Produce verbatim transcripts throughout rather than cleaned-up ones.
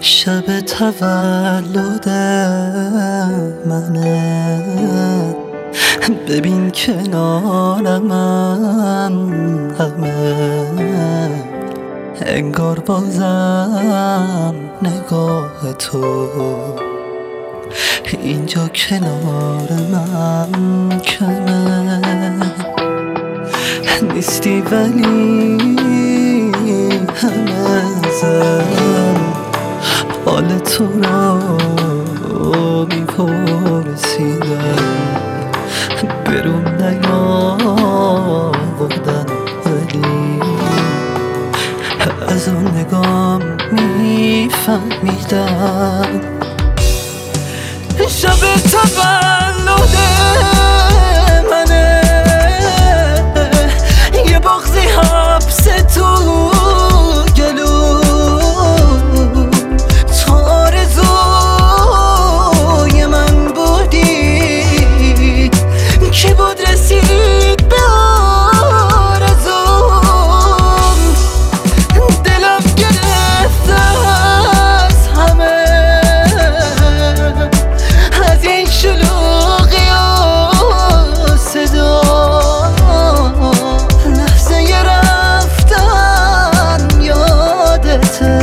شب تولد منه، ببین کنارم همه، انگار بازم نگاه تو اینجا کنار من کمه. نیستی ولی همه زن حال تو رو میپرسیدم، برون نیاوردن ولی از اون نگام میفهمیدم. شب تولد منه، یه بغضی حبس تو گلو، تو آرزوی من بودی، کی بود رسید به آرزوم. دلم گرفته از همه، از این شلوغی و صدا، لحظه رفتن یادته،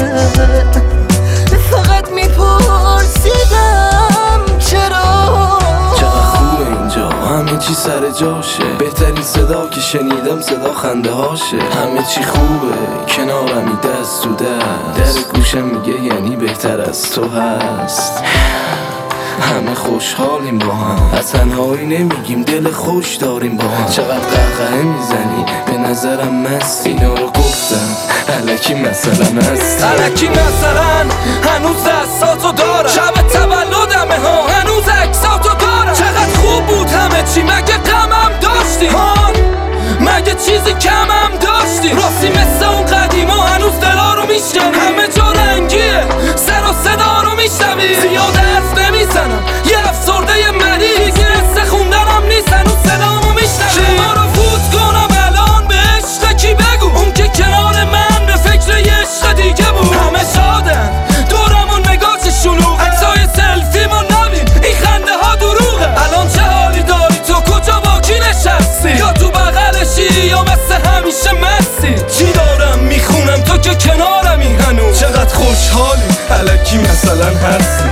فقط میپرسیدم چرا. چقدر خوبه اینجا، همه چی سر جاشه، بهترین صدا که شنیدم صدا خنده هاشه. همه چی خوبه کنارمی دست تو دست، در گوشم میگه یعنی بهتر از تو هست. همه خوشحالیم با هم، از تنهایی نمیگیم دل خوش داریم با هم. چقدر قهقه میزنی به نظرم مستی، اینا رو گفتم الکی مثلا هستی، الکی مثلا هنوز دستاتو دارم، شب تولدمه ها هنوز عکساتو دارم. چقدر خوب بود همه چی، مگه غمم داشتی ها، مگه چیزی کمم داشتی؟ راستی مثل اون قدیما هنوز دلا رو میشنوی، همه جا رنگیه سر و صدا رو میشنوی. زیاد حرف نمیزنم یه افسرده مریض، دیگه حس خوندنم نیست هنوز صدامو میشنوی. ما رو فوت کنم الان به عشق کی بگو، اون که کنار من به فکر یه عشق دیگه بود. همه شادن دورمون نگاه چه شلوغه، عکسای سلفیمون نبین این خنده ها دروغه. الان چه حالی داری تو، کجا با کی نشستی، یا تو بغلشی یا مثل همیشه مستی. چی دارم میخونم تو که کنارمی هنوز، چقدر خوشحالی الکی مثلا هستی.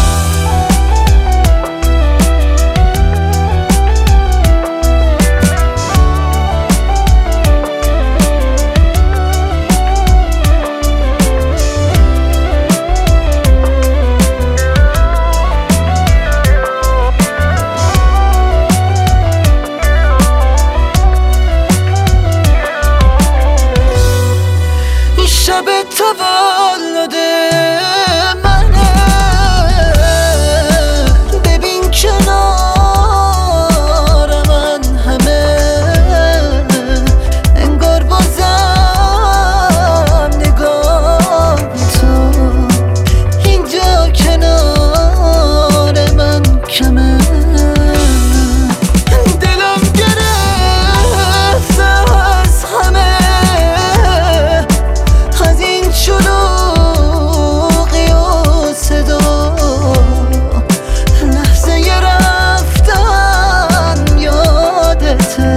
شب تولد منه، ببین کنار من همه، انگار بازم نگاه تو اینجا کنار من کمه. دلم گرفته از همه، از این شلوغی و صدا، لحظه رفتن یادته،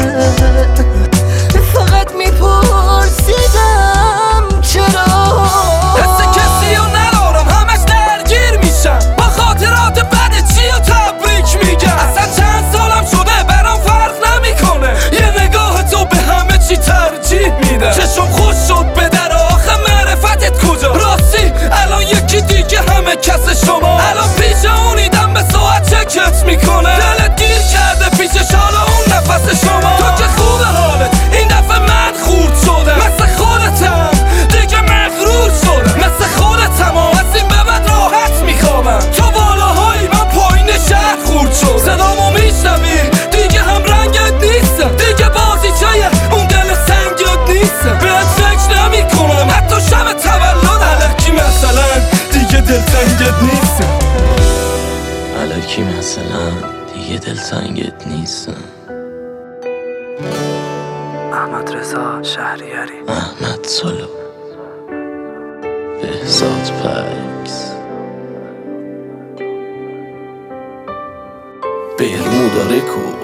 فقط میپرسیدم چرا. حس کسی رو ندارم همش درگیر میشم، با خاطرات بد چی و تبریک میگم. اصلا چند سالم شده برام فرق نمیکنه، یه نگاه تو به همه چی ترجیح میده. چشم خوش شد به در آخه معرفتت کجا، راستی الان یکی دیگه همه کس شما. الان پیش اونیدم به ساعت چکت میکنه، دلت گیر کرده پیشش حالا اون نفس شما. تو که خوبه حالت این دفعه من خورد شدم، مثل خودتم دیگه مغرور شدم، مثل خودتم از این به بعد راحت میخوابم. تو بالاهایی من پایین شهر خورد شد، صدامو میشنوی دیگه هم رنگت نیستم، دیگه بازیچه اون دل سنگت نیستم. بهت فکر نمی کنم حتی شب تولد، الکی مثلا دیگه دلتنگت نیستم، الکی مثلا دیگه دلتنگت نیستم. احمد رضا شهریاری. احمد سلو بهزاد پکس. برمودا رکورد.